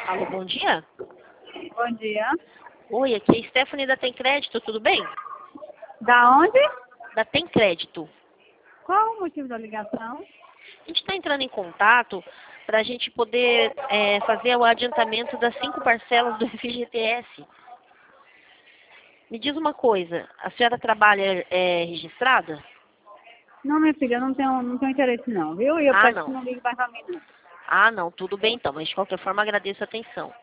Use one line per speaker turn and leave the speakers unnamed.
Alô, bom dia.
Bom dia.
Oi, aqui é a Stephanie da Tem Crédito, tudo bem?
Da onde?
Da Tem Crédito.
Qual o motivo da ligação?
A gente está entrando em contato para a gente poder fazer o adiantamento das 5 parcelas do FGTS. Me diz uma coisa, a senhora trabalha registrada?
Não, minha filha, eu não tenho interesse não, viu? E eu
Ah,
peço que
não.
não ligue mais pra mim, não.
Ah, não, tudo bem então, mas de qualquer forma agradeço a atenção.